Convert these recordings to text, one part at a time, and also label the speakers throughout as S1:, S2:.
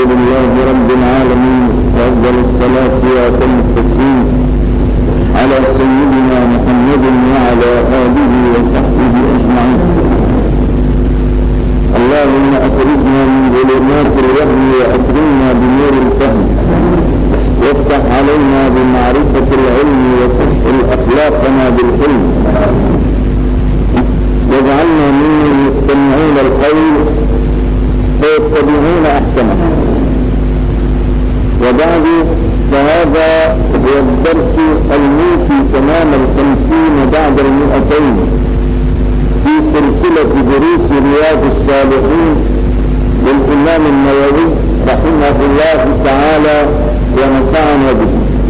S1: لله رب العالمين، وأفضل الصلاة وأتم التسليم على سيدنا محمد وعلى آله وصحبه أجمعين. اللهم أخرجنا من ظلمات الوهم وأكرمنا بنور الفهم، وافتح علينا بمعرفة العلم وسهل أخلاقنا بالحلم، واجعلنا ممن يستمعون القول فيتبعون أحسنه. وبعد، فهذا هو الدرس الموفي تمام 50 بعد 200 في سلسلة دروس رياض الصالحين للإمام النووي رحمه الله تعالى ونفعنا به.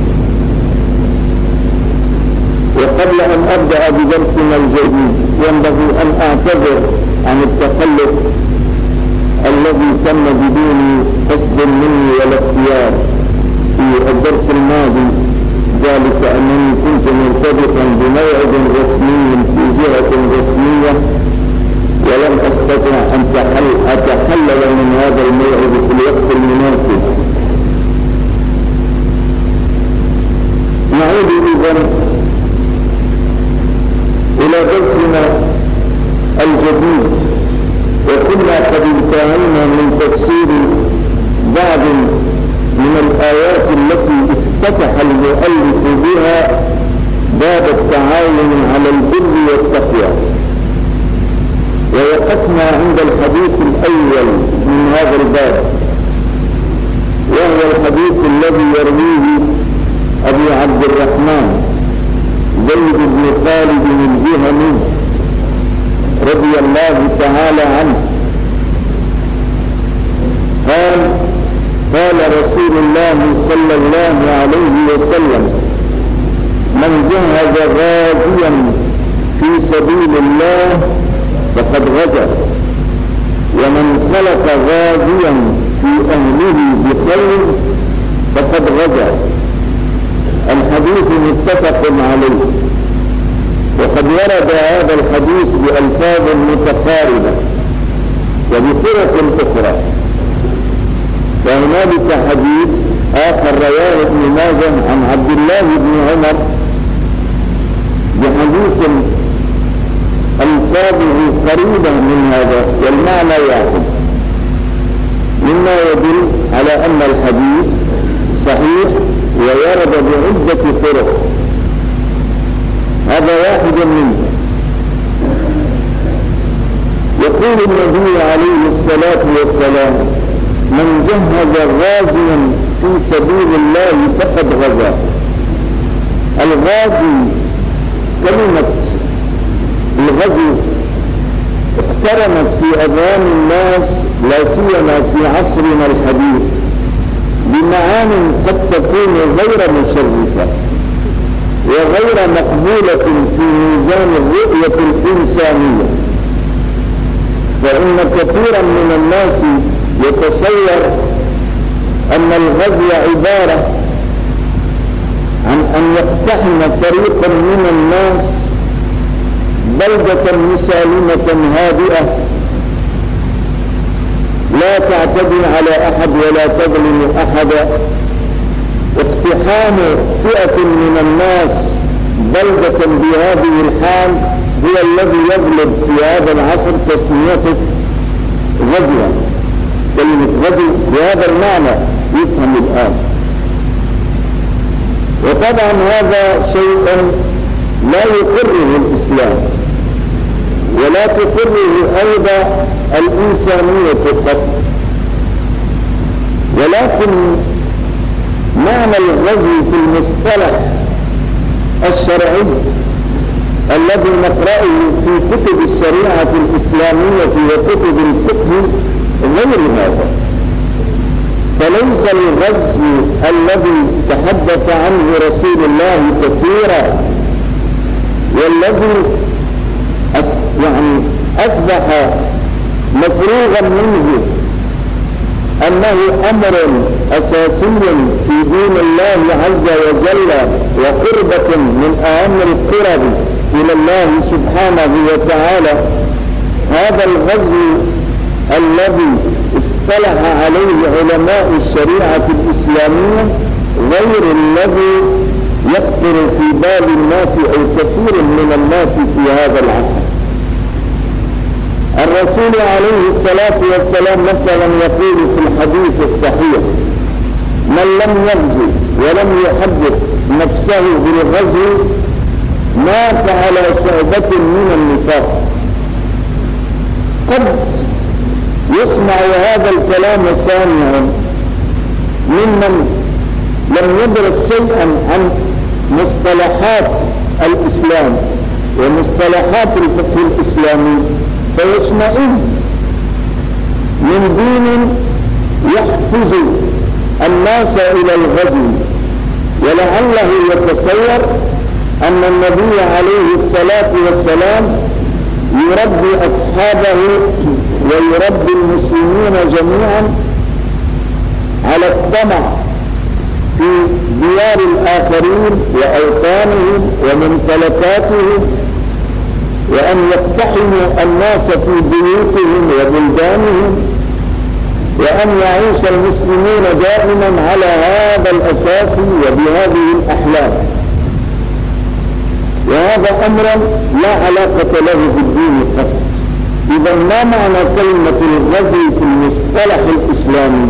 S1: وقبل أن أبدأ بدرسنا الجديد ينبغي أن أعتذر عن التخلف الذي تم بدون قصد مني ولا اختيار في الدرس الماضي، ذلك أنني كنت مرتبطا بموعد رسمي في جهة رسمية، ولم أستطع أن أتحلل من هذا الموعد في الوقت المناسب. نعود إذن إلى درسنا الجديد، وكنا قد انتهينا من تفسير بعض من الآيات التي افتتح المؤلف بها باب التعاون على البر والتقوى، ووقفنا عند الحديث الأول من هذا الباب، وهو الحديث الذي يرويه أبي عبد الرحمن زيد بن خالد الجهني رضي الله تعالى عنه قال رسول الله صلى الله عليه وسلم: من جهز غازيا في سبيل الله فقد غزا، ومن خلق غازيا في أهله بخير فقد غزا. الحديث متفق عليه، وقد ورد هذا الحديث بألفاظ متقاربة وبطرق أخرى. وهنالك حديث آخر رواه ابن ماجه عن عبد الله بن عمر بحديث ألفاظه قريبة من هذا والمعنى واحد، مما يدل على أن الحديث صحيح ويرد بعدة طرق. هذا واحد منه. يقول النبي عليه الصلاة والسلام: من جهز غازيا في سبيل الله فقد غزا. الغازي، كلمة الغزو اقترنت في أذهان الناس لا سيما في عصرنا الحديث بمعان قد تكون غير مشرفة وغير مقبولة في ميزان الرؤية الإنسانية. فإن كثيرا من الناس يتصور أن الغزو عبارة عن أن يقتحم فريق من الناس بلدة مسالمة هادئة لا تعتدي على أحد ولا تظلم أحدا. اقتحام فئة من الناس بلدة بهذه الحال هو الذي يغلب في هذا العصر تسميته غزوا. كلمة غزو بهذا المعنى يفهم الآن. وطبعا هذا شيء لا يقره الإسلام ولا تقره أيضا الإنسانية قط، ولكن معنى الغزو في المصطلح الشرعي الذي نقرأه في كتب الشريعة الإسلامية وكتب الفقه غير هذا. فليس الغزو الذي تحدث عنه رسول الله كثيرا والذي أصبح مفروغا منه أنه أمر أساسي في دين الله عز وجل وقربة من أهم القرب إلى الله سبحانه وتعالى. هذا الغزو الذي اصطلح عليه علماء الشريعة الإسلامية غير الذي يخطر في بال الناس أو كثير من الناس في هذا العصر. الرسول عليه الصلاة والسلام مثلا يقول في الحديث الصحيح: من لم يغزو ولم يحدث نفسه بالغزو مات على شعبة من النفاق. قد يسمع هذا الكلام سامع ممن لم يدرك شيئا عن مصطلحات الإسلام ومصطلحات الفقه الإسلامي، فيشمئز من دين يحفز الناس إلى الغزو، ولعله يتصور أن النبي عليه الصلاة والسلام يربي أصحابه ويربي المسلمين جميعا على الطمع في ديار الآخرين وأوطانهم وممتلكاتهم، وأن يقتحموا الناس في بيوتهم وبلدانهم، وأن يعيش المسلمون دائما على هذا الأساس وبهذه الأحلام. وهذا أمر لا علاقة له بالدين قط. إذا ما معنى كلمة الغزو في المصطلح الإسلامي؟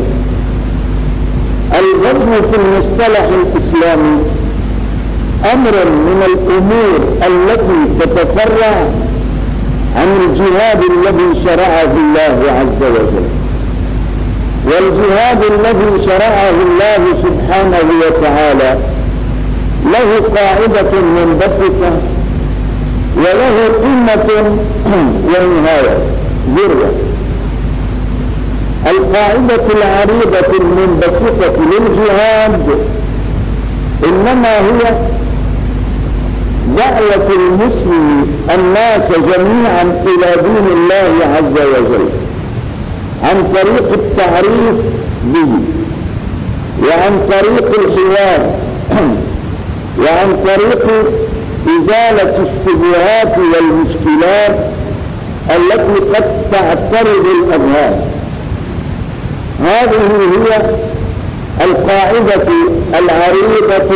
S1: الغزو في المصطلح الإسلامي أمر من الأمور التي تتفرع عن الجهاد الذي شرعه الله عز وجل. والجهاد الذي شرعه الله سبحانه وتعالى له قاعدة منبسطة وله قمة ونهاية ذروة. القاعدة العريضة المنبسطة للجهاد إنما هي دعوة المسلم الناس جميعا إلى دين الله عز وجل عن طريق التعريف به، وعن طريق الحوار، وعن طريق إزالة الشبهات والمشكلات التي قد تعترض الأذهان. هذه هي القاعدة العريضة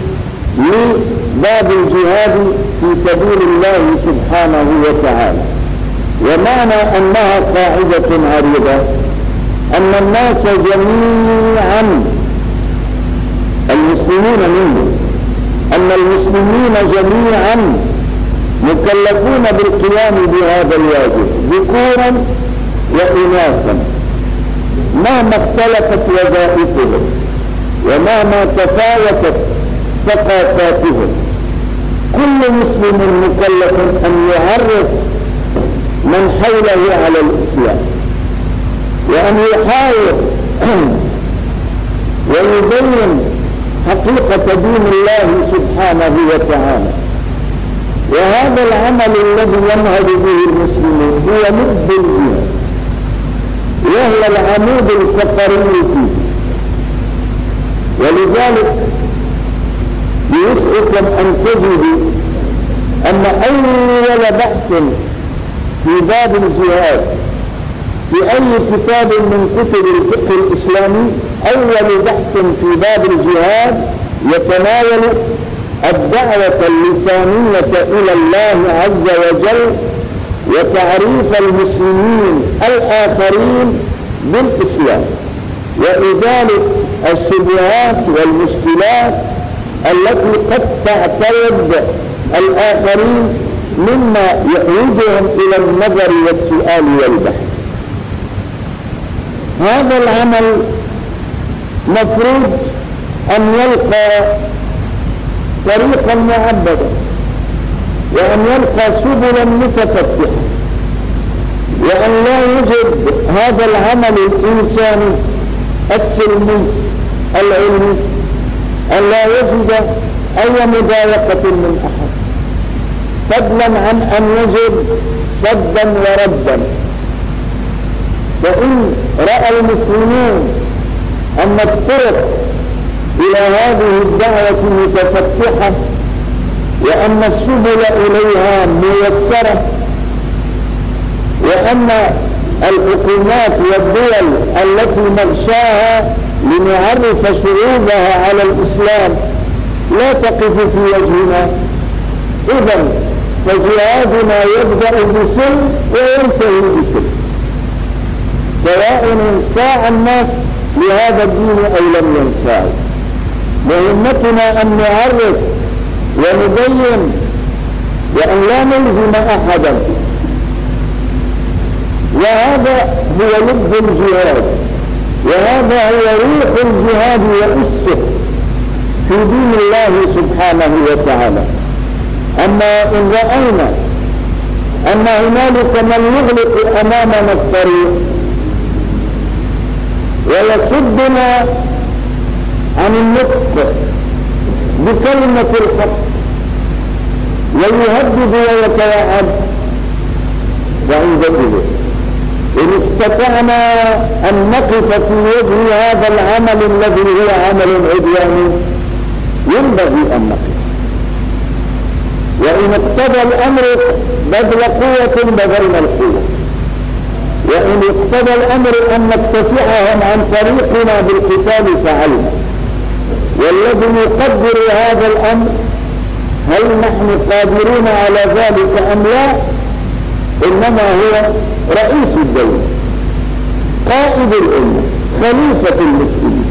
S1: لباب الجهاد في سبيل الله سبحانه وتعالى. ومعنى أنها قاعدة عريضة أن الناس جميعا المسلمين منهم، أن المسلمين جميعا مكلفون بالقيام بهذا الواجب ذكورا وإناثا مهما اختلفت وظائفهم ومهما تفاوتت ثقافاتهم. كل مسلم مكلف أن يعرف من حوله على الإسلام، وأن يحاول ويبين حقيقة دين الله سبحانه وتعالى. وهذا العمل الذي ينهض به المسلمون هو لب الجهاد، وهو العمود الفقري فيه. ولذلك يسعدكم أن تجدوا أن أول بحث في باب الجهاد في أي كتاب من كتب الفقه الإسلامي، أول بحث في باب الجهاد يتناول الدعوة اللسانية إلى الله عز وجل وتعريف المسلمين الآخرين بالإسلام، وإزالة الشبهات والمشكلات التي قد تعترض الآخرين مما يحوجهم إلى النظر والسؤال والبحث. هذا العمل مفروض أن يلقى طريقا معبدا، وأن يلقى سبلا متفتحة، وأن لا يوجد هذا العمل الإنساني السلمي العلمي أن لا يجد أي مضايقة من أحد، فضلا عن أن يجد صدا وردا. فإن رأى المسلمون أن الطرق إلى هذه الدعوة متفتحة وأن السبل إليها ميسرة، وأن الحكومات والدول التي نغشاها لنعرف شعوبها على الإسلام لا تقف في وجهنا. إذن فجهادنا يبدأ بسلم وينتهي بسلم، سواء انساع الناس لهذا الدين أو لم ينساعوا. مهمتنا أن نعرف ونبين وأن لا نلزم أحدا، وهذا هو لب الجهاد، وهذا هو روح الجهاد وأسه في دين الله سبحانه وتعالى. أما إن رأينا أن هنالك من يغلق أمامنا الطريق ويصدنا عن النطق بكلمة الحق ويهدد ويتوعد، فعندئذ إن استطعنا أن نقف في وجه هذا العمل الذي هو عمل عدواني ينبغي أن نقف. وإن اقتضى الأمر بذل قوة بذلنا القوة، وإن اقتضى الأمر أن نكتسحهم عن طريقنا بالقتال فعلنا. والذي يقدر هذا الأمر هل نحن قادرون على ذلك أم لا؟ إنما هو رئيس الدولة، قائد الأمة، خليفة المسلمين.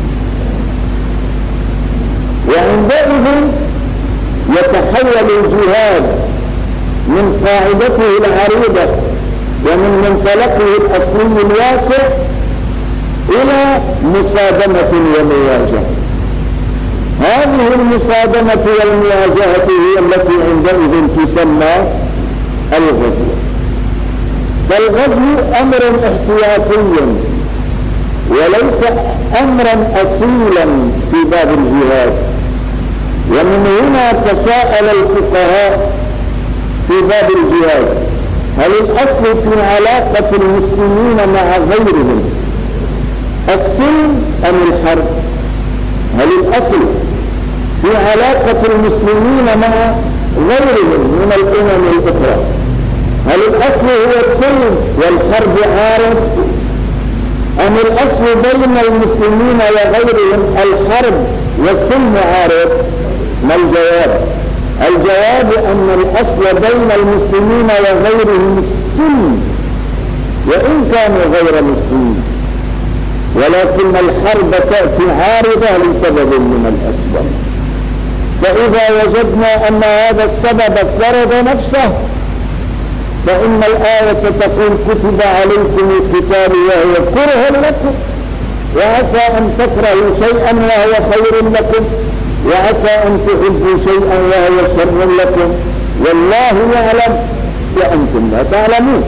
S1: وعندئذ يتحول الجهاد من قاعدته العريضة ومن منطلقه الأصلي الواسع إلى مصادمة ومواجهة. هذه المصادمة والمواجهة هي التي عندئذ تسمى الغزو. فالغزو أمر احتياطي وليس أمرا أصيلا في باب الجهاد. ومن هنا تساءل الفقهاء في باب الجهاد: هل الأصل في علاقة المسلمين مع غيرهم السلم أم الحرب؟ هل الأصل في علاقة المسلمين مع غيرهم من الأمم الأخرى هل الأصل هو السلم والحرب عارض، أم الأصل بين المسلمين وغيرهم الحرب والسلم عارض؟ ما الجواب؟ الجواب أن الأصل بين المسلمين وغيرهم السلم وإن كانوا غير مسلمين، ولكن الحرب تأتي عارضة لسبب من الأسباب. فإذا وجدنا أن هذا السبب فرض نفسه فإن الآية تقول: كتب عليكم القتال وهو كره لكم، وعسى أن تكرهوا شيئا وهو خير لكم، وعسى أن تحبوا شيئا وهو شر لكم، والله يعلم وأنتم لا تعلمون.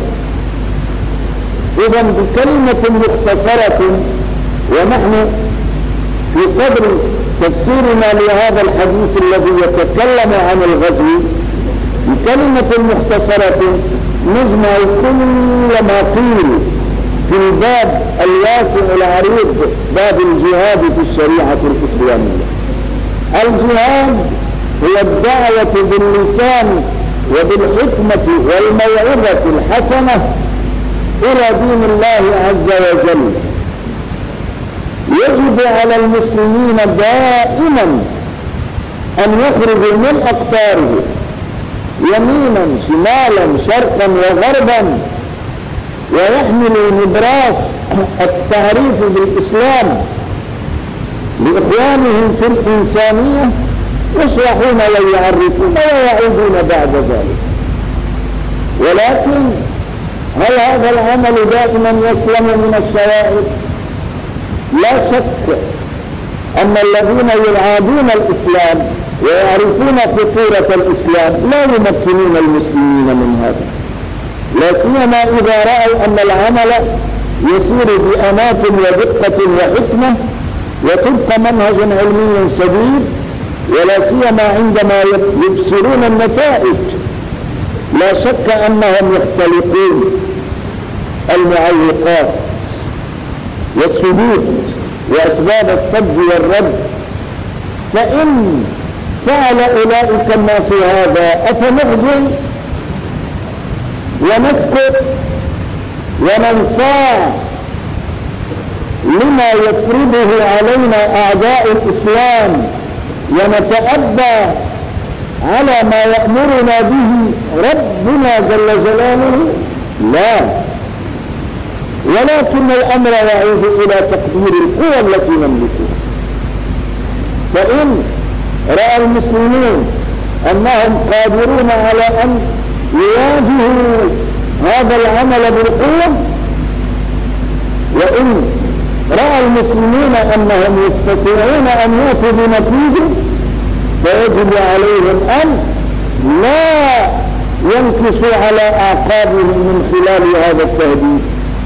S1: إذن بكلمة مختصرة، ونحن في صدر تفسيرنا لهذا الحديث الذي يتكلم عن الغزو، بكلمة مختصرة نجمع كل ما قيل في الباب الواسع العريض، باب الجهاد في الشريعة الإسلامية. الجهاد هو الدعوة باللسان وبالحكمة والموعظة الحسنة إلى دين الله عز وجل. يجب على المسلمين دائما أن يخرجوا من أقطارهم يمينا شمالا شرقا وغربا، ويحملوا نبراس التعريف بالإسلام لإخوانهم في الإنسانية، يشرحون ويعرفون ويعودون بعد ذلك. ولكن هل هذا العمل دائما يسلم من الشوائب؟ لا شك أن الذين يعادون الإسلام ويعرفون خطورة الإسلام لا يمكنون المسلمين من هذا، لا سيما إذا رأوا أن العمل يسير بأنات ودقة وحكمة وطبق منهج علمي سديد، ولا سيما عندما يبصرون النتائج. لا شك أنهم يختلقون المعوقات والسدود وأسباب الصد والرد. فإن فعل أولئك الناس هذا أفنخجل ونسكت وننصاع لما يفرضه علينا أعداء الإسلام ونتأبى على ما يأمرنا به ربنا جل جلاله؟ لا، ولكن الأمر يعود إلى تقدير القوى التي نملكها. فإن رأى المسلمين أنهم قادرون على أن يواجهوا هذا العمل بالقوة، وإن رأى المسلمين أنهم يستطيعون أن يأتوا بنتيجة، فيجب عليهم أن لا ينكسوا على أعقابهم من خلال هذا التهديد.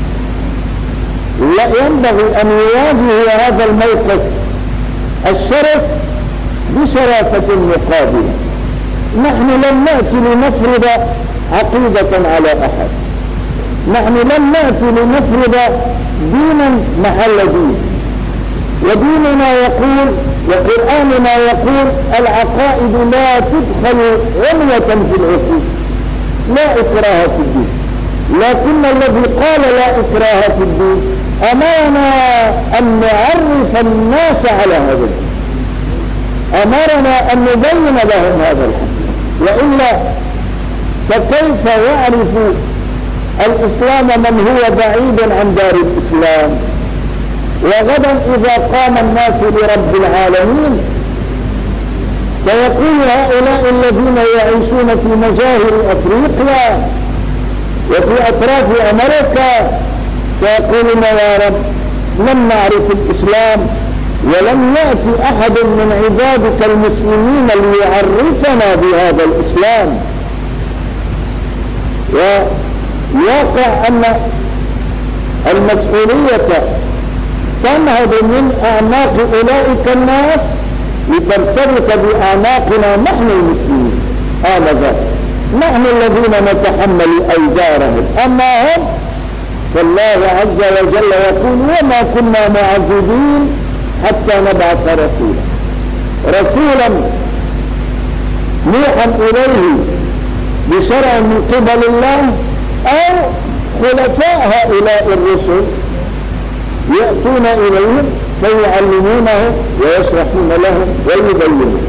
S1: لا، ينبغي أن يواجهوا هذا الموقف الشرس بشراسة مقابلة. نحن لم نأتي لنفرض عقيدة على أحد، نحن لم نأتي لنفرض دينا محل دين، وديننا يقول وقرآننا يقول العقائد لا تدخل عنوة في العقول، لا إكراه في الدين. لكن الذي قال لا إكراه في الدين أمرنا أن نعرف الناس على هذا الدين، أمرنا أن نبين لهم هذا الحق، وإلا فكيف يعرف الإسلام من هو بعيد عن دار الإسلام؟ وغدا إذا قام الناس لرب العالمين سيقول هؤلاء الذين يعيشون في مجاهر أفريقيا وفي أطراف أمريكا سيقولون يا رب لم نعرف الإسلام ولم يأتي أحد من عبادك المسلمين ليعرفنا بهذا الإسلام. ويقع أن المسؤولية تنهض من أعناق أولئك الناس لترتبط بأعناقنا نحن المسلمين. هذا نحن الذين نتحمل أوزارهم، أما هم فالله عز وجل يقول وما كنا معذبين حتى نبعث رسولا نوحا إليه بشرع من قبل الله، أو خلفاء هؤلاء الرسل يأتون إليهم فيعلمونه ويشرحون لهم ويبينون.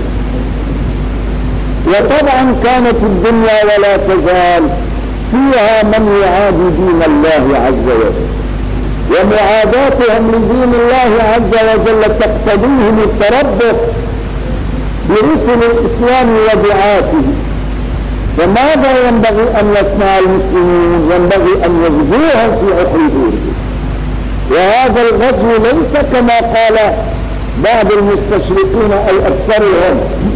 S1: وطبعا كانت الدنيا ولا تزال فيها من يعادي دين الله عز وجل، ومعاداتهم لدين الله عز وجل تقتضيهم التربص برسل الإسلام ودعاته. فماذا ينبغي أن يصنع المسلمين؟ ينبغي أن يغزوهم في عقولهم، وهذا الغزو ليس كما قال بعض المستشرقين أو أكثرهم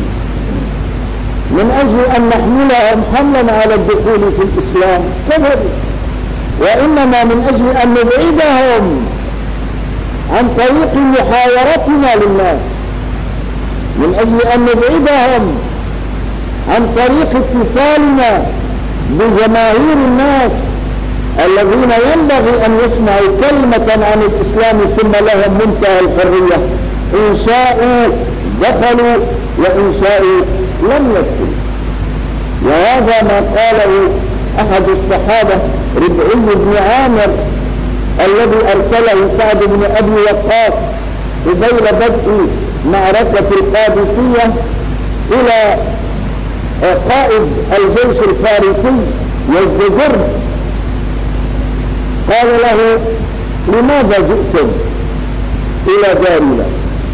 S1: من أجل أن نحملهم حملا على الدخول في الإسلام كذب، وإنما من أجل أن نبعدهم عن طريق محاورتنا للناس، من أجل أن نبعدهم عن طريق اتصالنا بجماهير الناس الذين ينبغي أن يسمعوا كلمة عن الإسلام ثم لهم منتهى الحرية، إن شاءوا دخلوا وإن شاءوا لم يدخلوا. وهذا ما قاله أحد الصحابة ربعي بن عامر الذي أرسله سعد بن أبي وقاص قبيل بدء معركة القادسية إلى قائد الجيش الفارسي يزدجر، قال له لماذا جئتم إلى دارنا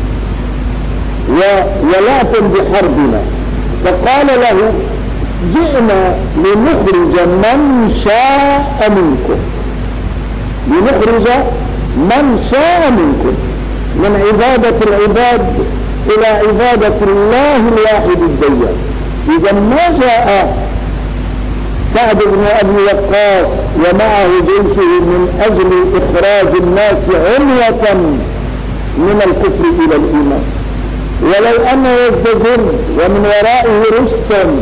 S1: وولعتم بحربنا؟ فقال له جئنا لنخرج من شاء منكم، لنخرج من شاء منكم من عبادة العباد إلى عبادة الله الواحد الديان. إذا ما جاء سعد بن أبي وقاص ومعه جيشه من أجل إخراج الناس عنوة من الكفر إلى الإيمان، ولو أن يزدجر ومن ورائه رستم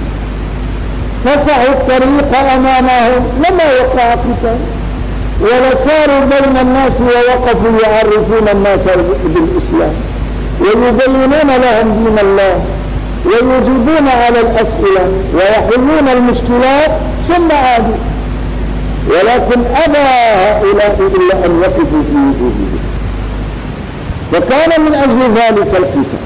S1: فسعوا الطريق أمامهم لما وقع قتال، ولساروا بين الناس ووقفوا يعرفون الناس بالإسلام ويبينون لهم دين الله ويجيبون على الأسئلة ويحلون المشكلات ثم عادوا. ولكن أبى هؤلاء إلا أن يقفوا في وجوده، فكان من أجل ذلك القتال.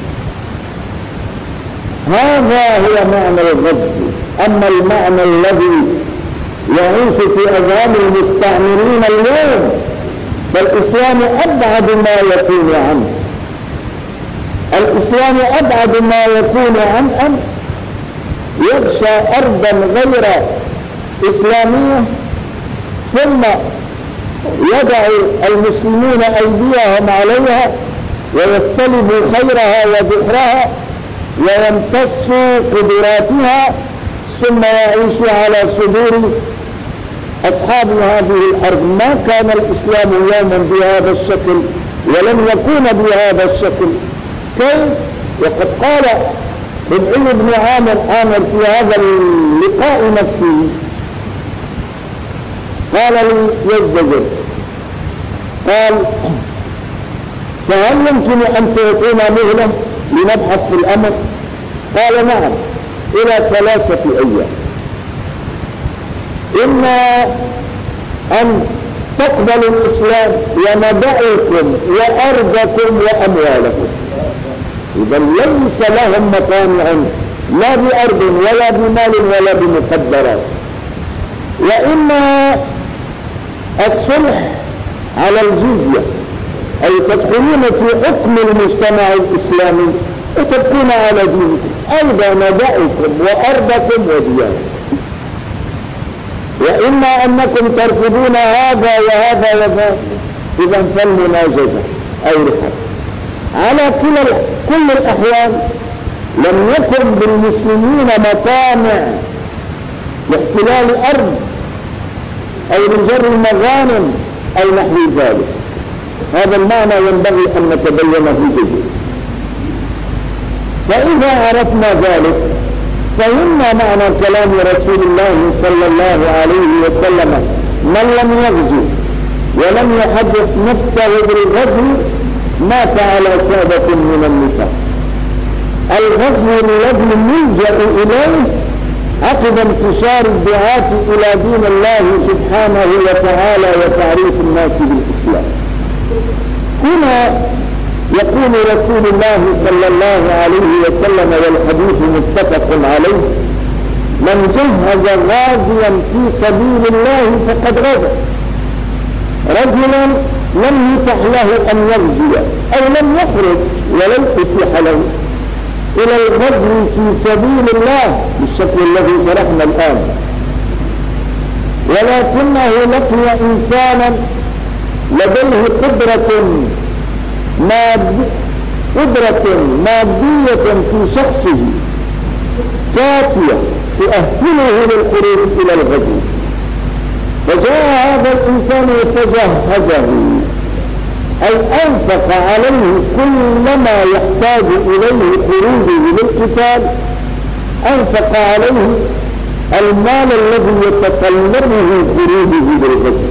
S1: هذا هو معنى الغزو. أما المعنى الذي يعيش في أذهان المستعمرين اليوم فالإسلام أبعد ما يكون عنه. الإسلام أبعد ما يكون عن أن يغشى أرضا غير إسلامية ثم يدع المسلمون أيديهم عليها ويستلبوا خيرها وذخرها ويمتصوا قدراتها ثم يعيشوا على صدور أصحاب هذه الأرض. ما كان الإسلام يوما بهذا الشكل ولن يكون بهذا الشكل. كيف؟ وقد قال ربعي بن عامر في هذا اللقاء نفسه قال لي يزدجر، قال فهل يمكن أن تعطينا مهلة لنبحث في الأمر؟ قال نعم، إلى 3 أيام. إما أن تقبلوا الإسلام وندعكم وأرضكم وأموالكم. إذا ليس لهم مطامع لا بأرض ولا بمال ولا بمقدرات. وإما الصلح على الجزية، أي تدخلون في حكم المجتمع الإسلامي وتبقون على دينكم، أيضا ندعكم وأرضكم وديانكم. وإما أنكم ترفضون هذا وهذا وذاك، إذا فالمناجزة أي الحق. على كل الأحوال لم يكن بالمسلمين مطامع لاحتلال أرض أو لجر المغانم أو نحو ذلك. هذا المعنى ينبغي أن نتبينه جيدا. فإذا عرفنا ذلك فهمنا معنى كلام رسول الله صلى الله عليه وسلم: من لم يغزو ولم يحدث نفسه بالغزو مات على شعبة من النفاق. الغزو الذي نلجأ إليه عقب انتشار الدعاة إلى دين الله سبحانه وتعالى وتعريف الناس بالإسلام. هنا يقول رسول الله صلى الله عليه وسلم والحديث متفق عليه: من جهز غازيا في سبيل الله فقد غزا. رجلا لم يتح له أن يغزو أو لم يخرج ولم يتح له إلى الغزو في سبيل الله بالشكل الذي شرحنا الآن، ولكنه لقي إنسانا لديه قدرة مادية في شخصه كافية تؤهله للخروج إلى الغزو، فجاء هذا الإنسان وتجهزه، أي أنفق عليه كل ما يحتاج إليه خروجه للقتال، أنفق عليه المال الذي يتطلبه خروجه للغزو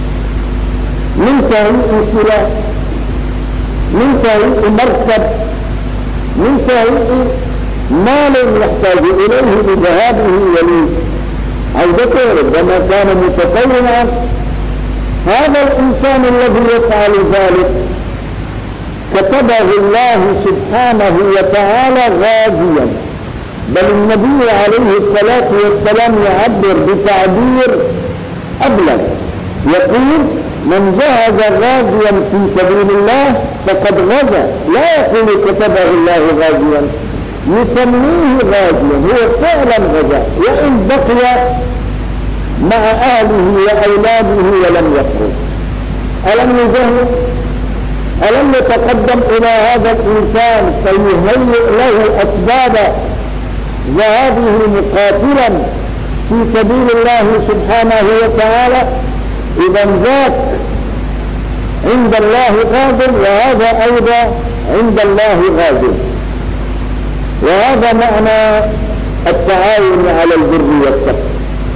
S1: من تهيئ سلاح، من تهيئ مركب، من تهيئ مال يحتاج إليه لذهابه ولعودته ربما كان متطوعا. هذا الإنسان الذي يفعل ذلك كتبه الله سبحانه وتعالى غازيا، بل النبي عليه الصلاة والسلام يعبر بتعبير أبلغ، يقول: من جهز غازيا في سبيل الله فقد غزا، لا يقول كتبه الله غازيا، يسميه غازيا، هو فعلا غزا وإن بقي مع أهله وأولاده ولم يخرج. ألم يجهز؟ ألم يتقدم إلى هذا الإنسان فيهيئ له أسباب ذهابه مقاتلا في سبيل الله سبحانه وتعالى؟ إذا ذاك عند الله غازل، وهذا أيضا عند الله غازل. وهذا معنى التعاون على البر والتقوى.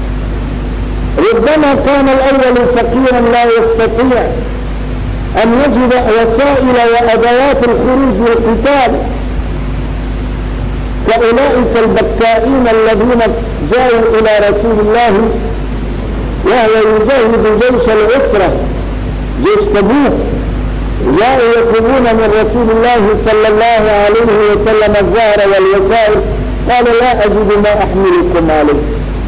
S1: ربما كان الأول فقيرا لا يستطيع أن يجد وسائل وأدوات الخروج والقتال كأولئك البكائين الذين جاءوا إلى رسول الله وهو يجاهد جيش العسرة جيش تبوك. جاءوا يطلبون من رسول الله صلى الله عليه وسلم الزهر والوسائل، قال لا أجد ما أحملكم عليه.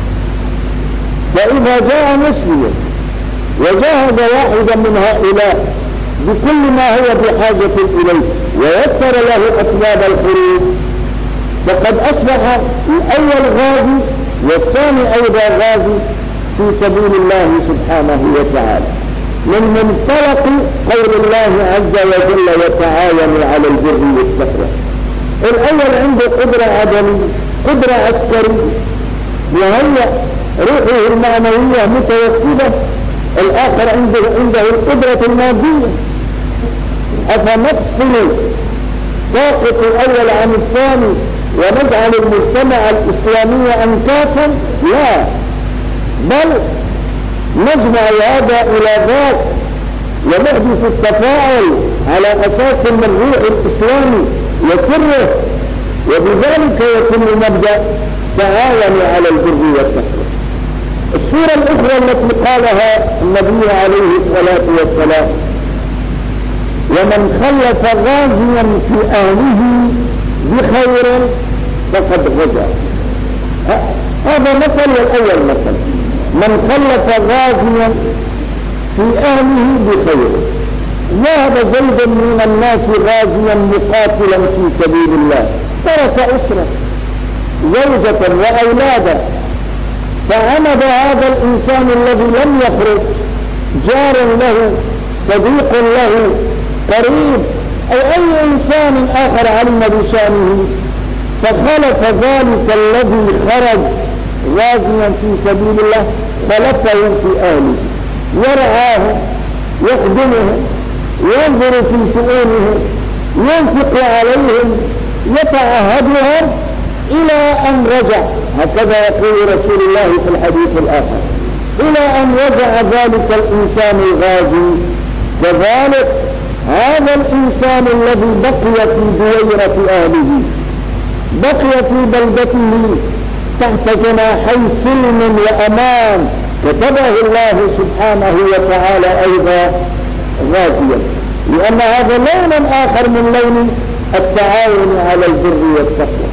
S1: فإذا جاء مسلم وجاهد واحدا من هؤلاء بكل ما هو بحاجة إليه ويسر له أسباب الخروج، فقد أصبح الأول غازي والثاني أيضا غازي في سبيل الله سبحانه وتعالى، من منطلق قول الله عز وجل وتعاونوا على البر والتقوى. الأول عنده قدرة عدمية، قدرة عسكرية وهي روحه المعنوية متوكلة. الآخر عنده القدرة المادية. أفنفصل طاقة الأول عن الثاني ونجعل المجتمع الإسلامي أنكافا؟ لا، بل نجمع هذا إلى ذاك ونحدث التفاعل على أساس من روح الإسلام وسره، وبذلك يتم مبدأ تعاونوا على البر والتقوى. السورة الأخرى التي قالها النبي عليه الصلاة والسلام: ومن خلف غازيا في أهله بخير فقد غزا. هذا مثل والأول مثل. من خلف غازيا في أهله بخير. ذهب زيد من الناس غازيا مقاتلا في سبيل الله، ترك أسرة زوجة وأولادا، فعمد هذا الإنسان الذي لم يخرج جار له، صديق له، قريب، أو أي إنسان آخر علم بشأنه، فخلف ذلك الذي خرج غازيا في سبيل الله خلفه في أهله، يرعاه، يخدمه، ينظر في شؤونهم، ينفق عليهم، يتعهدهم إلى أن رجع. هكذا يقول رسول الله في الحديث الآخر: إلى أن رجع ذلك الإنسان الغازي. كذلك هذا الإنسان الذي بقي في دويرة أهله، بقي في بلدته تحت جناحي سلم وأمان، كتبه الله سبحانه وتعالى أيضا غازيا، لأن هذا لون آخر من لون التعاون على البر والتقوى.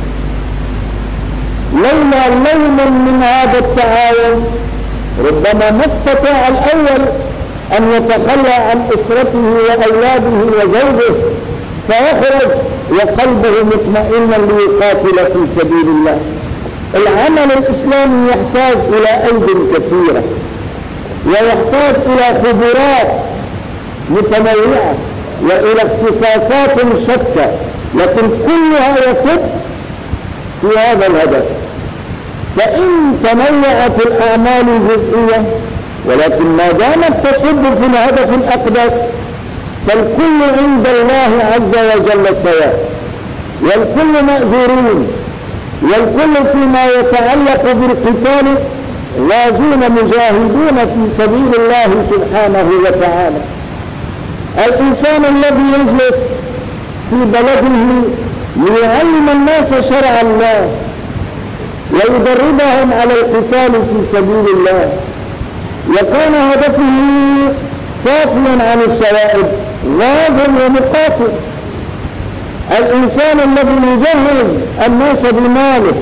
S1: لولا لون من هذا التعاون ربما ما استطاع الأول أن يتخلى عن أسرته وأولاده وزوجه فيخرج وقلبه مطمئنا ليقاتل في سبيل الله. العمل الإسلامي يحتاج إلى أيدي كثيرة، ويحتاج إلى خبرات متنوعة وإلى اختصاصات شتى، لكن كلها يصب في هذا الهدف. فإن تنوعت الأعمال جزئية ولكن ما دامت تصب في الهدف الأقدس فالكل عند الله عز وجل سواء، والكل مأجورون، والكل فيما يتعلق بالقتال غازون مجاهدون في سبيل الله سبحانه وتعالى. الإنسان الذي يجلس في بلده ليعلم الناس شرع الله ويدربهم على القتال في سبيل الله وكان هدفه صافيا عن الشوائب غاز ومقاتل. الإنسان الذي يجهز الناس بماله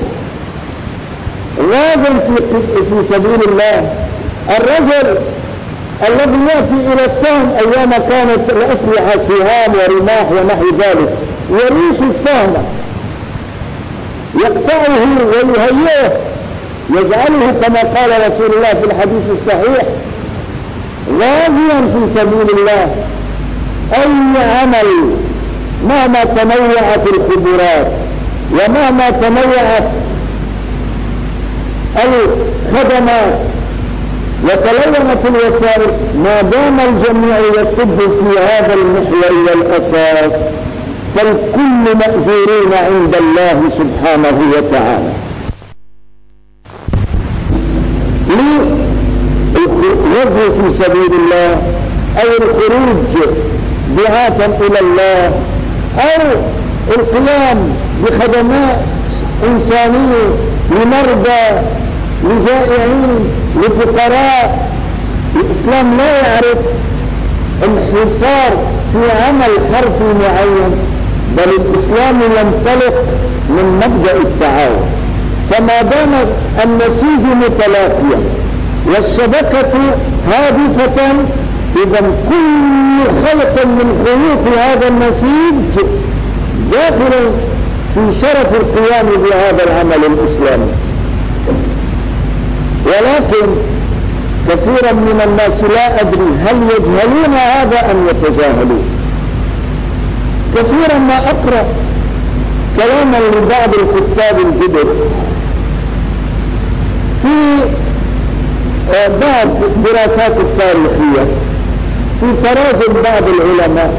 S1: غاز في سبيل الله. الرجل الذي يأتي إلى السهم أيام كانت الأسلحة سهام ورماح ونحو ذلك، يريش السهم يقطعه ويهيئه يجعله كما قال رسول الله في الحديث الصحيح غازيا في سبيل الله. أي عمل مهما تنوعت الخبرات ومهما تنوعت الخدمات وتلونت الوسائل ما دام الجميع يصب في هذا المحور والأساس فالكل مأجورين عند الله سبحانه وتعالى. للغزو في سبيل الله أو الخروج دعاة إلى الله أو القيام بخدمات إنسانية لمرضى لجائعين لفقراء الإسلام لا يعرف انحصار في عمل حرفي معين، بل الإسلام ينطلق من مبدأ التعاون. فما دام النسيج متلافيا والشبكة هادفة، إذا كل خلق من خيوط هذا النسيج داخل في شرف القيام بهذا العمل الإسلامي. ولكن كثيرا من الناس لا أدري هل يجهلون هذا أم يتجاهلون. كثيرا ما أقرأ كلاما لبعض الكتاب الجدد في بعض الدراسات التاريخية في تراجم بعض العلماء،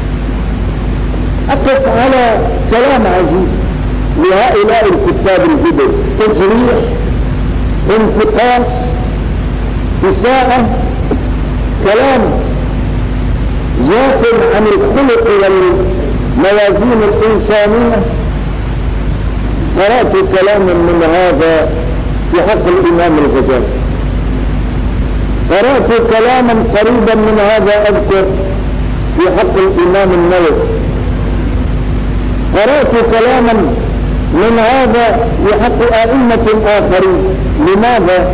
S1: أقف على كلام عجيب لهؤلاء الكتاب الجدد: تجريح، انتقاص، إساءة، كلام جاف عن الخلق والموازين الإنسانية. قرأت كلاما من هذا في حق الإمام الغزالي، قرأت كلاما قريبا من هذا أذكر في حق الإمام النووي، قرأت كلاما من هذا في حق أئمة آخرين. لماذا؟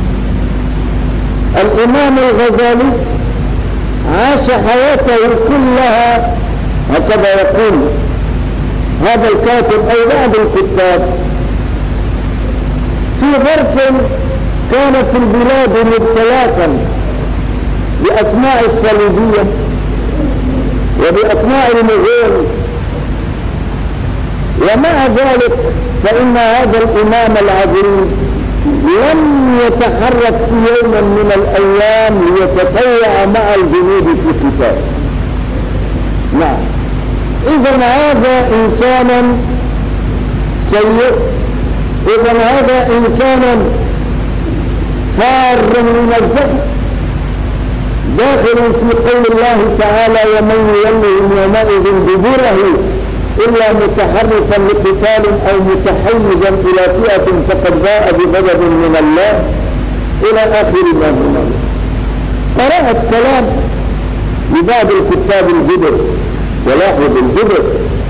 S1: الإمام الغزالي عاش حياته كلها، هكذا يقول هذا الكاتب أو بعض الكتاب، في ظرف كانت البلاد مبتلاة بأطماع الصليبية وبأطماع المغول، ومع ذلك فإن هذا الإمام العظيم لم يتحرك في يوم من الأيام ليتطوع مع الجنود في قتال. نعم، إذن هذا إنسانا سيء، إذن هذا إنسانا فار من الزهر، داخل في قول الله تعالى: ومن يولهم يومئذ دبره إلا متحرفا لقتال أو متحيزا إلى فئة فقد باء بغضب من الله، إلى آخر ما هنا. قرأت كلام لبعض الكتاب الجدد، ولاحظ الجدد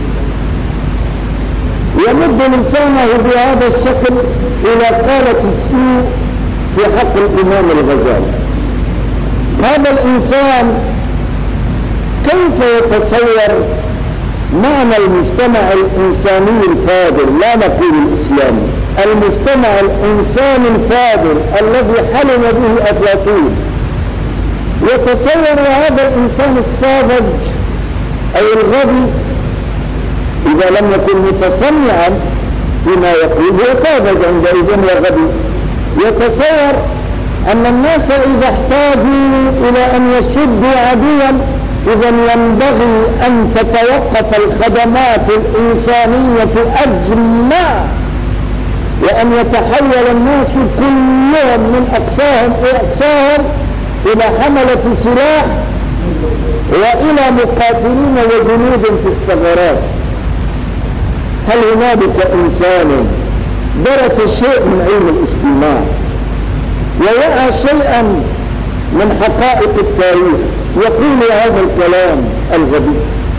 S1: يمد لسانه بهذا الشكل إلى قالة السوء في حق الإمام الغزالي. هذا الإنسان كيف يتصور معنى المجتمع الإنساني الفاضل، لا نقول الإسلامي، المجتمع الإنساني الفاضل الذي حلم به أفلاطون؟ يتصور هذا الإنسان الساذج أي الغبي، إذا لم يكن متصنعا فيما يقول هو ساذج عندئذ وغبي، يتصور أن الناس إذا احتاجوا إلى أن يسدوا عدوا إذا ينبغي أن تتوقف الخدمات الإنسانية أجمع، وأن يتحول الناس كلهم من أقصاهم إلى حملة سلاح وإلى مقاتلين وجنود في الثغرات. هل هنالك إنسان درس شيء من علم الاجتماع ووعى شيئا من حقائق التاريخ يقول هذا الكلام الغبي؟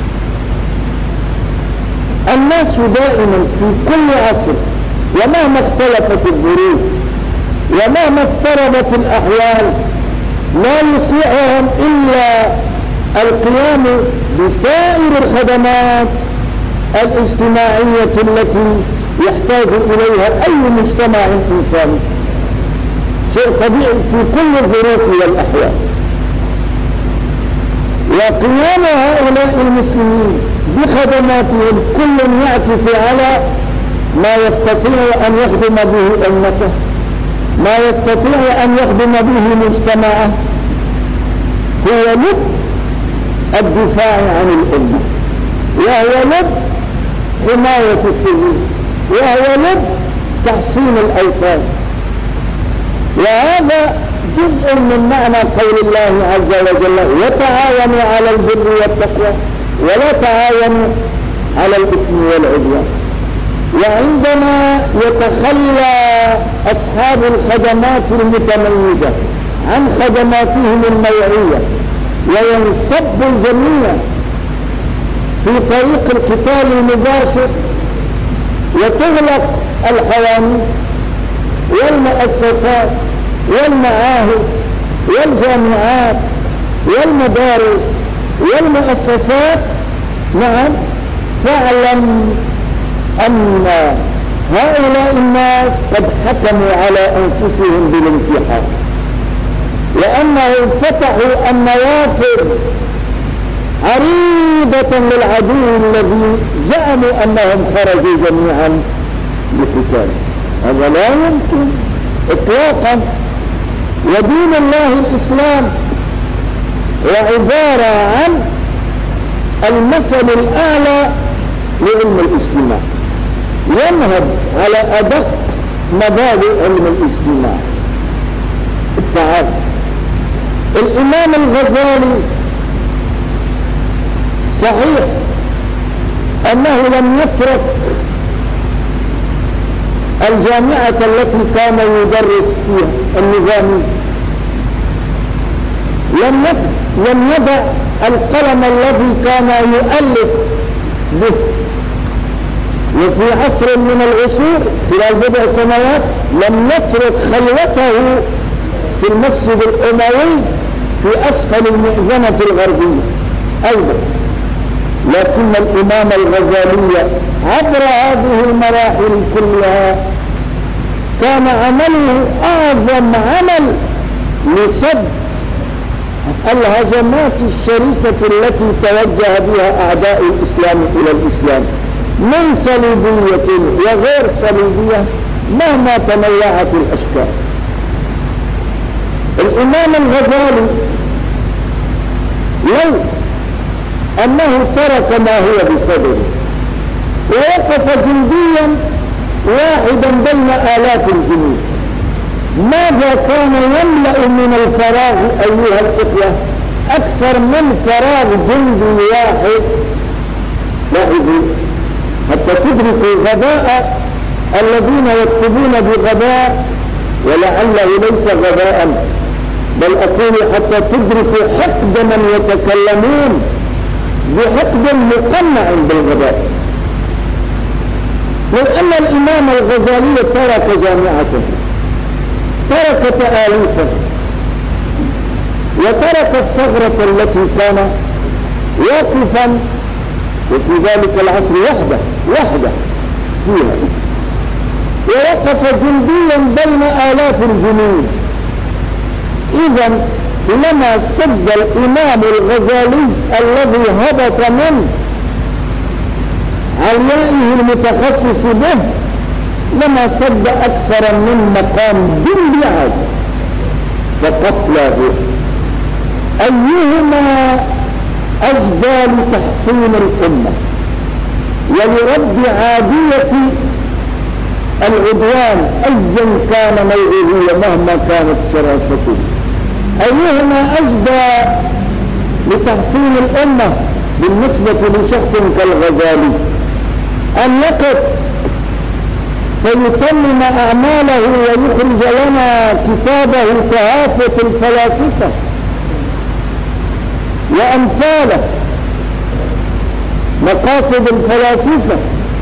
S1: الناس دائما في كل عصر ومهما اختلفت الظروف ومهما اضطربت الأحوال لا يصلحهم إلا القيام بسائر الخدمات الاجتماعية التي يحتاج إليها أي مجتمع إنساني، شيء طبيعي في كل الظروف والأحوال. وقيام هؤلاء المسلمين بخدماتهم كل يعكف على ما يستطيع أن يخدم به أمته، ما يستطيع أن يخدم به مجتمعه، هو لب الدفاع عن الأمة، وهو لب حماية السبيل، وهو لب تحسين الأوطان. وهذا جزء من معنى قول الله عز وجل: وتعاونوا على البر والتقوى ولا تعاونوا على الإثم والعدوان. وعندما يتخلى أصحاب الخدمات المتميزة عن خدماتهم النوعية وينصب الجميع في طريق القتال المباشر، وتغلق الحوانيت والمؤسسات والمعاهد والجامعات والمدارس والمؤسسات. نعم، فاعلم أن هؤلاء الناس قد حكموا على أنفسهم بالانتحار، لأنهم فتحوا النوافذ عريضة للعدو الذي زعموا أنهم خرجوا جميعا لقتال. هذا لا يمكن إطلاقا. ودين الله الإسلام وعبارة عن المثل الأعلى لعلم الاجتماع، ينهض على أدق مبادئ علم الاجتماع. التعاون. الإمام الغزالي صحيح أنه لم يترك الجامعة التي كان يدرس فيها النظامي، لم يدع القلم الذي كان يؤلف به، وفي عصر من العصور خلال بضع سنوات لم يترك خلوته في المسجد الأموي في أسفل المئذنة الغربية أيضا. لكن الإمام الغزالي عبر هذه المراحل كلها كان عمله أعظم عمل لصد الهجمات الشرسة التي توجه بها أعداء الإسلام إلى الإسلام من صليبية وغير صليبية مهما تنوعت الأشكال. الإمام الغزالي لو أنه ترك ما هو بصدره ووقف جنديا واحدا بين آلاف الجنود، ماذا كان يملأ من الفراغ أيها الإخوة أكثر من فراغ جندي واحد؟ لاحظوا حتى تدركوا غباء الذين يكتبون بغباء، ولعله ليس غباء بل أقول حتى تدركوا حقد من يتكلمون بحقد مقنع بالغباء. لو أن الإمام الغزالي ترك جامعته، ترك تآليفه، وترك الثغرة التي كان واقفا وفي ذلك العصر وحده فيها، ووقف جنديا بين آلاف الجنود، إذن لما سد الإمام الغزالي الذي هبط من علمائه المتخصص به لما سد أكثر من مقام جندي عادي فقتله. أيهما أفضل لتحصين الأمة ولرد عادية العدوان أيا كان نوعه ومهما كانت شراسته؟ أيهما أجدى لتحصين الأمة بالنسبة لشخص كالغزالي؟ أن يقف فيتمم أعماله ويخرج لنا كتابه كهافة الفلاسفة وأمثاله مقاصد الفلاسفة،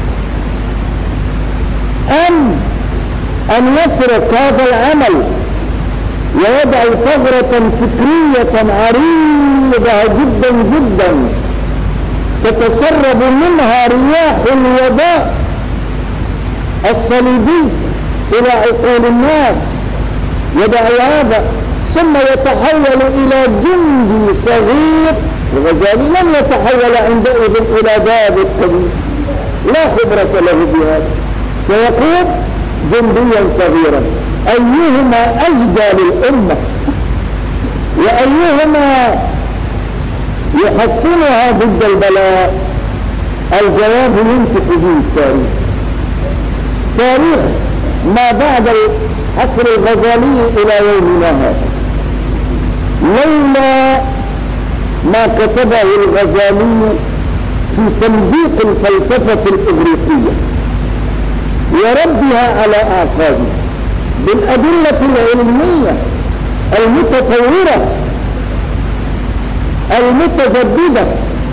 S1: أن يترك هذا العمل ويدع ثغرة فكرية عريضة جدا جدا تتسرب منها رياح الوباء الصليبي إلى عقول الناس، يدع هذا ثم يتحول إلى جندي صغير. الغزالي لم يتحول عندئذ إلى ضابط كبير لا خبرة له بهذا، سيكون جنديا صغيرا. أيهما أجدى للأمة وأيهما يحصنها ضد البلاء؟ الجواب ينطق به التاريخ. تاريخ ما بعد عصر الغزالي إلى يومنا هذا، لولا ما كتبه الغزالي في تمزيق الفلسفة الإغريقية وردها على أعقابها بالأدلة العلمية المتطورة المتجددة،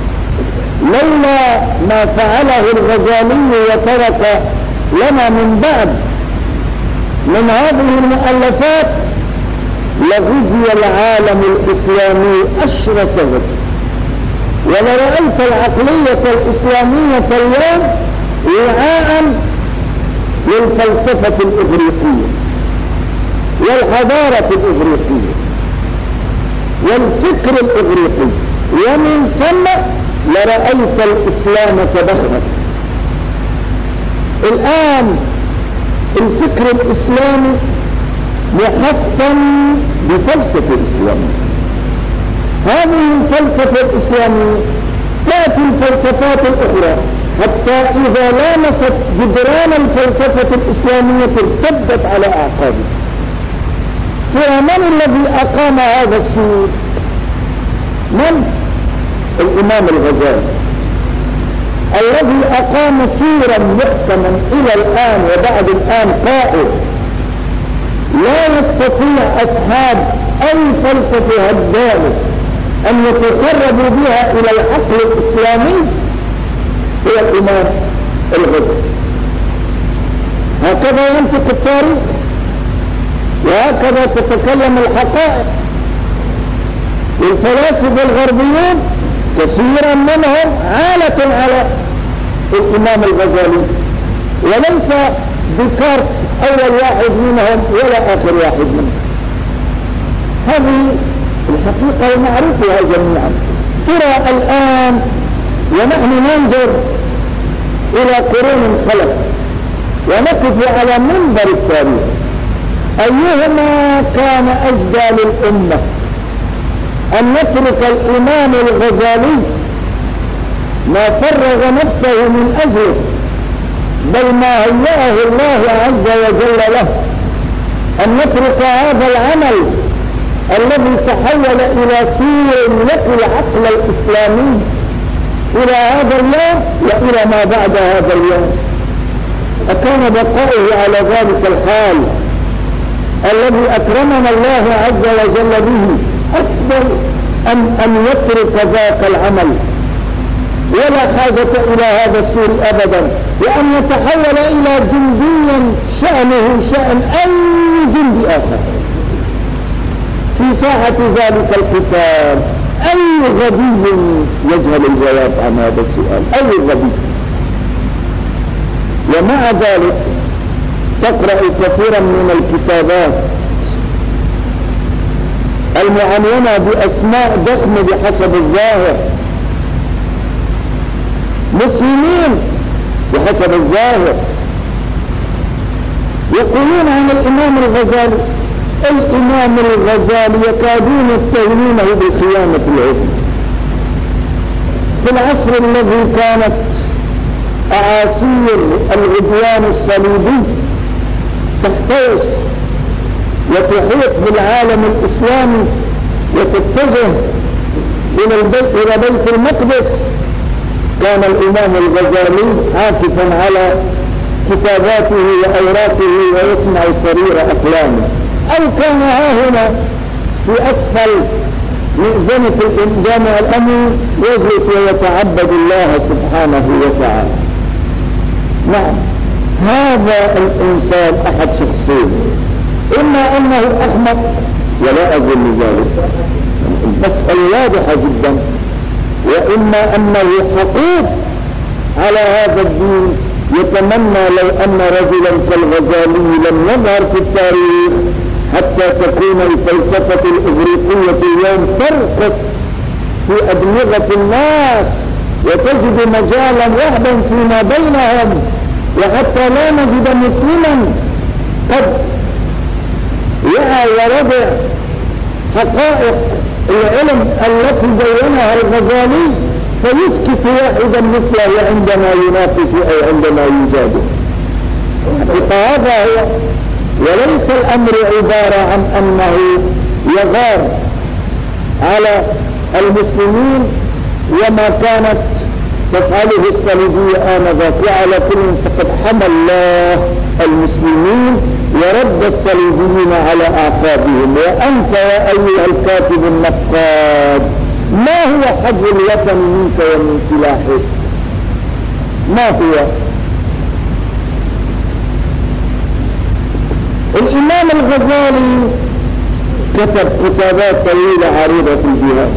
S1: لولا ما فعله الغزالي وترك لنا من بعد من هذه المؤلفات لغزي العالم الإسلامي أشرسه، ولرأيت العقلية الإسلامية اليوم وعاء للفلسفة الإغريقية والحضارة الإغريقية والفكر الإغريقي، ومن ثم لرأيت الإسلام تبخر. الآن الفكر الإسلامي محصن بفلسفة إسلامية. هذه الفلسفة الإسلامية تأتي الفلسفات الأخرى حتى إذا لامست جدران الفلسفة الإسلامية ارتدت على أعقابها. فمن الذي أقام هذا السور؟ من؟ الإمام الغزالي الذي أقام سورا محكما إلى الآن وبعد الآن قائم لا يستطيع أصحاب أي فلسفة هدامة أن يتسربوا بها إلى العقل الإسلامي هو الإمام الغزالي. هكذا ينطق التاريخ وهكذا تتكلم الحقائق. الفلاسفة الغربيون كثيرا منهم عالة على الإمام الغزالي، وليس ديكارت أول واحد منهم ولا آخر واحد منهم. هذه الحقيقة المعروفة جميعا. ترى الآن ونحن ننظر إلى قرون خلف ونقف على منبر التاريخ، أيهما كان أجدى للأمة أن يترك الإمام الغزالي ما فرغ نفسه من أجله، بل ما هيأه الله عز وجل له، أن نترك هذا العمل الذي تحول إلى سور يقي العقل الإسلامي إلى هذا اليوم وإلى ما بعد هذا اليوم. أكان بقائه على ذلك الحال الذي أكرمنا الله عز وجل به أفضل أن يترك ذاك العمل ولا حاجة إلى هذا السور أبدا، وأن يتحول إلى جنديا شأنه شأن أي جند آخر في ساحة ذلك القتال. أي غبي يجهل الجواب عن هذا السؤال؟ أي غبي؟ ومع ذلك تقرأ كثيرا من الكتابات المعنونة بأسماء ضخمة بحسب الظاهر، مسلمين بحسب الظاهر، يقولون عن الإمام الغزالي الإمام الغزالي يكادون يتهمونه بخيانة العلم. في العصر الذي كانت أعاصير العدوان الصليبي تحتوش وتحيط بالعالم الإسلامي وتتجه إلى بيت المقدس، كان الإمام الغزالي عاكفا على كتاباته وأوراقه ويسمع سرير أقلامه، أو كان هنا في أسفل مئذنة الجامع الأمني يجلس ويتعبد الله سبحانه وتعالى. نعم، هذا الإنسان أحد شخصين، إما أنه أحمق ولا أظن ذلك، المسألة واضحة جدا، وإما أنه حقود على هذا الدين يتمنى لو أن رجلا كالغزالي لم يظهر في التاريخ حتى تكون الفلسفة الإغريقية اليوم ترقص في أدمغة الناس وتجد مجالا وحدا فيما بينهم، وحتى لا نجد مسلما قد وعى ورضع حقائق العلم التي بينها الغزالي فيسكت واحدا مثله عندما يناقش أو عندما يجادل. هذا هو، وليس الأمر عبارة عن أنه يغار على المسلمين وما كانت تفعله الصليبية آنذاك وعلى كل فقد حمى الله المسلمين ورد الصليبيين على أعقابهم. وأنت يا أيها الكاتب النقاد ما هو حظ الوطن منك ومن سلاحه؟ ما هو؟ الإمام الغزالي كتب كتابات طويلة عريضة في الجهاد،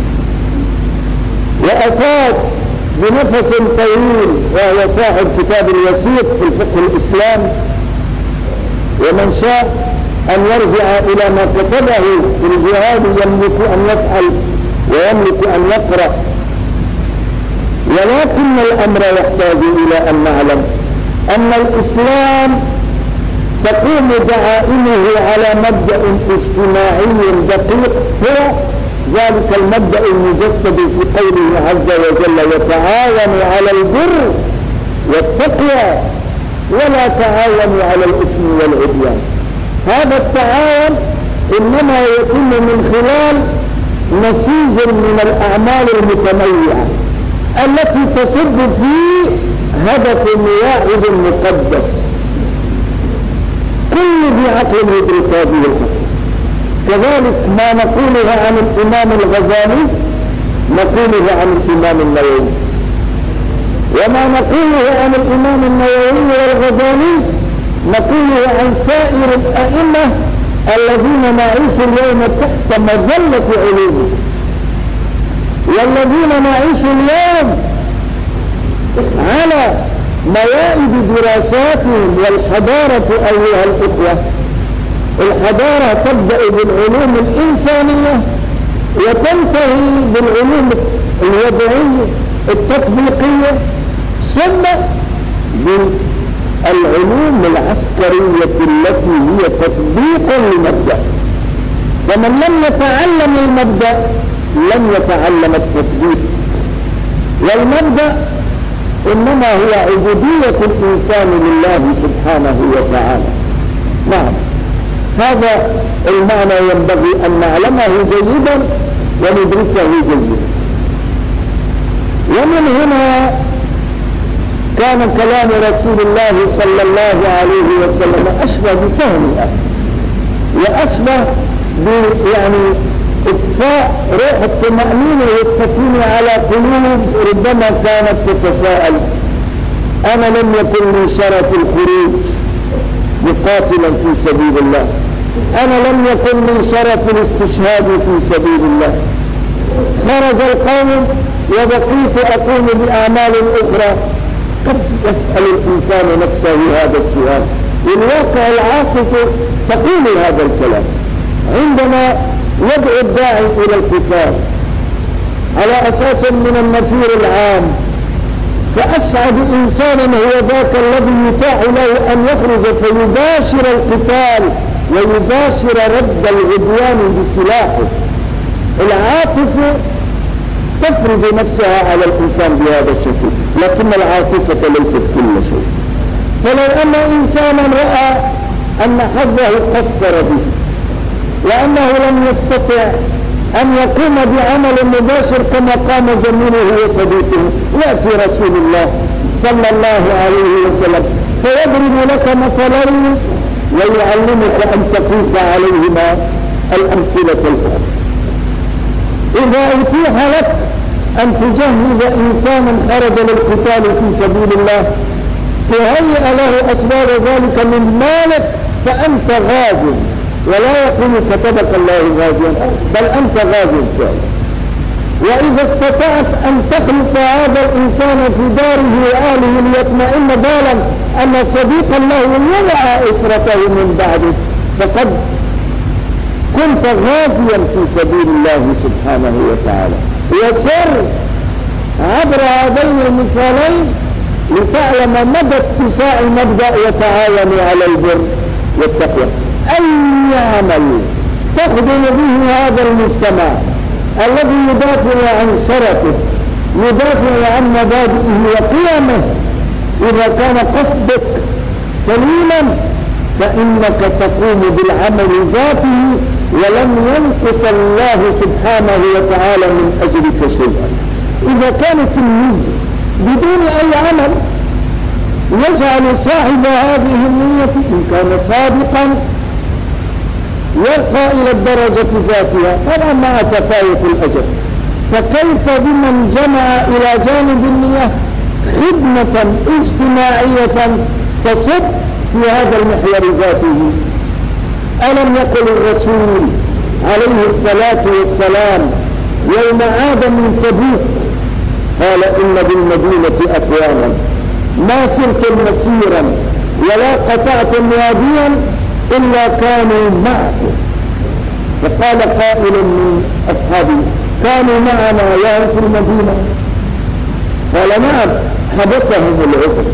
S1: وأفاد بنفس طويل وهو صاحب كتاب الوسيط في الفقه الإسلام. ومن شاء أن يرجع إلى ما كتبه في الجهاد يملك أن يفعل ويملك أن يقرأ. ولكن الأمر يحتاج إلى أن نعلم أن الإسلام تقوم دعائمه على مبدأ اجتماعي دقيق، هو ذلك المبدأ المجسد في قوله عز وجل: وتعاونوا على البر والتقوى ولا تعاونوا على الإثم والعدوان. هذا التعاون إنما يتم من خلال نسيج من الأعمال المتنوعة التي تصب في هدف واحد مقدس كل ذي عقل يدرك هذه الحق. كذلك ما نقوله عن الإمام الغزالي نقوله عن الإمام النووي، وما نقوله عن الإمام النووي والغزالي نقوله عن سائر الأئمة الذين نعيش اليوم تحت مظلة علومهم، والذين نعيش اليوم على موائد دراساتهم. والحضارة أيها الإخوة، الحضارة تبدأ بالعلوم الإنسانية وتنتهي بالعلوم الوضعية التطبيقية ثم بالعلوم العسكرية التي هي تطبيق للمبدأ. ومن لم يتعلم المبدأ لم يتعلم التطبيق. والمبدأ إنما هو عبودية الإنسان لله سبحانه وتعالى. نعم، هذا المعنى ينبغي أن نعلمه جيدا وندركه جيدا. ومن هنا كان كلام رسول الله صلى الله عليه وسلم أشبه بتهنئة وأشبه يعني إطفاء روح الطمأنينة والسكينة على قلوب ربما كانت تتساءل: أنا لم يكن لي شرف الخروج مقاتلا في سبيل الله، أنا لم يكن لي شرف الاستشهاد في سبيل الله، خرج القوم وبقيت أقوم بأعمال أخرى. قد يسأل الإنسان نفسه هذا السؤال، والواقع العاطفة تقول هذا الكلام عندما يدعو الداعي إلى القتال على أساس من النفير العام. فأسعد إنسان هو ذاك الذي يتاح له أن يخرج فيباشر القتال ويباشر رد العدوان بسلاحه. العاطفة تفرض نفسها على الإنسان بهذا الشكل، لكن العاطفة ليست كل شيء. فلو أن إنسانا رأى أن حظه قصر به وأنه لم يستطع أن يقوم بعمل مباشر كما قام زميله وصديقه، يأتي رسول الله صلى الله عليه وسلم فيضرب لك مثلين ويعلمك أن تقيس عليهما الأمثلة الأخرى. إذا أتيح لك أن تجهز إنسانا خرج للقتال في سبيل الله تهيئ له أسباب ذلك من مالك فأنت غازٍ، ولا يقول كتبك الله غازيا، بل أنت غازي فعلا. وإذا استطعت أن تخلق هذا الإنسان في داره وآله ليطمئن بالا أن صديقا له يوعى أسرته من بعده فقد كنت غازيا في سبيل الله سبحانه وتعالى. وسر عبر هذين المثالين لتعلم مدى اتساع مبدأ وتعاونوا على البر والتقوى. أي عمل تخدم به هذا المجتمع الذي يدافع عن شرفه يدافع عن مبادئه وقيمه، إذا كان قصدك سليما فإنك تقوم بالعمل ذاته ولن ينقص الله سبحانه وتعالى من أجلك شيئا. إذا كانت النية بدون أي عمل يجعل صاحب هذه النية إن كان صادقا يرقى إلى الدرجة ذاتها طبعا مع تفاوت الأجر. فكيف بمن جمع إلى جانب النية خدمة اجتماعية تصب في هذا المحور ذاته؟ ألم يقل الرسول عليه الصلاة والسلام يوم عاد من تبوك قال إن بالمدينة أقواما ما سرتم مسيرا ولا قطعتم واديا إلا كانوا معكم. فقال قائل من أصحابه كانوا معنا يا في المدينة؟ قال نعم حبسهم العذر.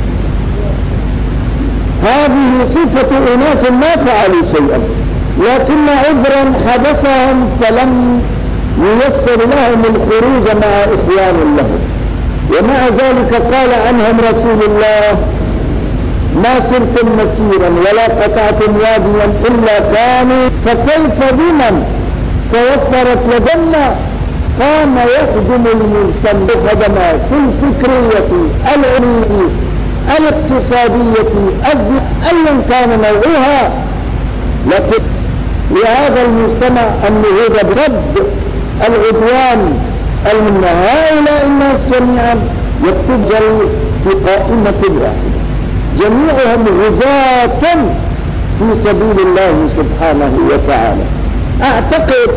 S1: هذه صفة أناس ما فعلوا شيئا لكن عذرا حبسهم فلم ييسر لهم الخروج مع إخوان لهم، ومع ذلك قال عنهم رسول الله ما سرتم مسيرا ولا قطعتم واديا إلا كانوا. فكيف بمن توفرت لدينا قام يخدم المجتمع خدمات الفكرية العلمية الاقتصادية أيا كان نوعها، لكن لهذا المجتمع النهوض برد العدوان من هؤلاء الناس جميعا يتجل في قائمة واحدة جميعهم غزاة في سبيل الله سبحانه وتعالى. أعتقد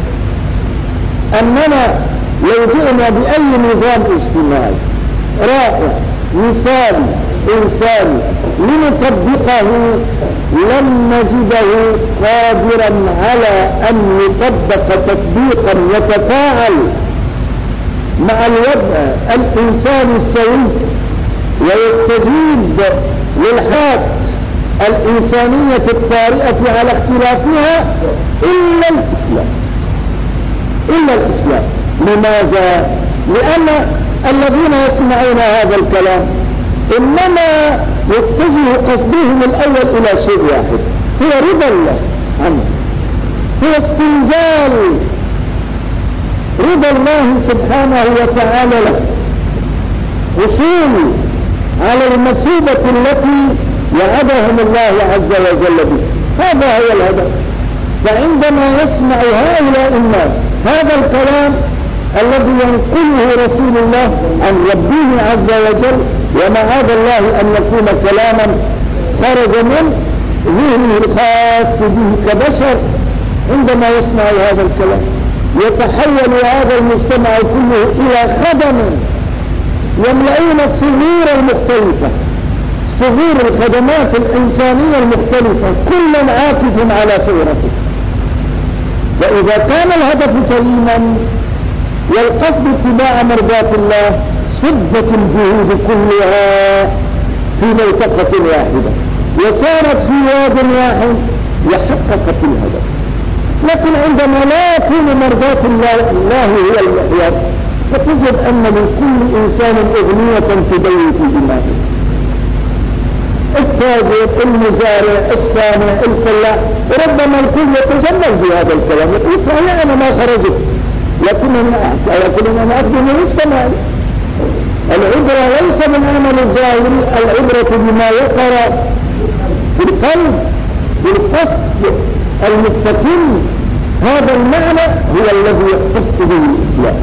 S1: أننا لو جئنا بأي نظام اجتماعي رائع مثالي إنساني لنطبقه لن نجده قادرا على أن يطبق تطبيقا يتفاعل مع الوضع الإنساني السوي ويستجيب للحاجات الإنسانية الطارئة على اختلافها إلا الإسلام. إلا الإسلام. لماذا؟ لأن الذين يسمعون هذا الكلام إنما يتجه قصدهم الأول إلى شيء واحد هو رضا الله عنه، هو استنزال رضا الله سبحانه وتعالى له، حصول على المثوبة التي وعدهم الله عز وجل به. هذا هو الهدف. فعندما يسمع هؤلاء الناس هذا الكلام الذي ينقله رسول الله عن ربه عز وجل ومعاذ الله أن يكون كلاما خرج من ذهنه الخاص به كبشر، عندما يسمع هذا الكلام يتحول هذا المجتمع كله إلى خدم يملؤون الصغور المختلفة، صغور الخدمات الإنسانية المختلفة كل عاكف على ثورته. فإذا كان الهدف سليما والقصد اتباع مرضات الله صدت الجهود كلها في منطقة واحدة وسارت في واد واحد وحققت الهدف. لكن عندما لا يكون مرضات الله هي المحور فتجد أن لكل إنسان أغنية تدوي في دماغه، التاجر المزارع الصانع الفلاح ربما الكل يتجمل بهذا الكلام يقول صحيح أنا ما خرجت لكنني أنا أخدم المجتمع. العبرة ليس من عمل الظاهر، العبرة بما وقر في القلب بالقصد المستقيم. هذا المعنى هو الذي يختص به الإسلام.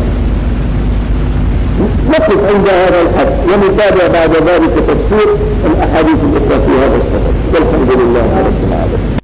S1: نقف عند هذا الحد ونتابع بعد ذلك تفسير الأحاديث الأخرى في هذا السبب. والحمد لله رب العالمين.